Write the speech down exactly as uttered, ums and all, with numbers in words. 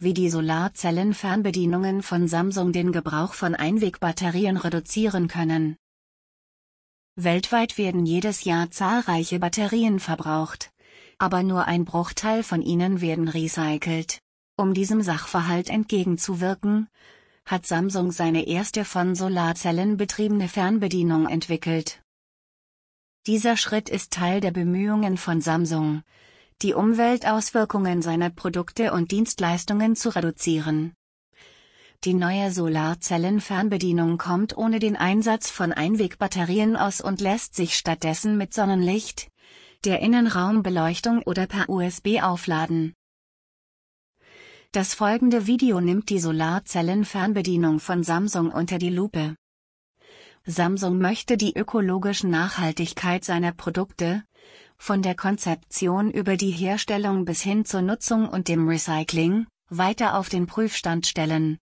wie die Solarzellen-Fernbedienungen von Samsung den Gebrauch von Einwegbatterien reduzieren können. Weltweit werden jedes Jahr zahlreiche Batterien verbraucht, aber nur ein Bruchteil von ihnen werden recycelt. Um diesem Sachverhalt entgegenzuwirken, hat Samsung seine erste von Solarzellen betriebene Fernbedienung entwickelt. Dieser Schritt ist Teil der Bemühungen von Samsung, die Umweltauswirkungen seiner Produkte und Dienstleistungen zu reduzieren. Die neue Solarzellen-Fernbedienung kommt ohne den Einsatz von Einwegbatterien aus und lässt sich stattdessen mit Sonnenlicht, der Innenraumbeleuchtung oder per U S B aufladen. Das folgende Video nimmt die Solarzellen-Fernbedienung von Samsung unter die Lupe. Samsung möchte die ökologische Nachhaltigkeit seiner Produkte, von der Konzeption über die Herstellung bis hin zur Nutzung und dem Recycling, weiter auf den Prüfstand stellen.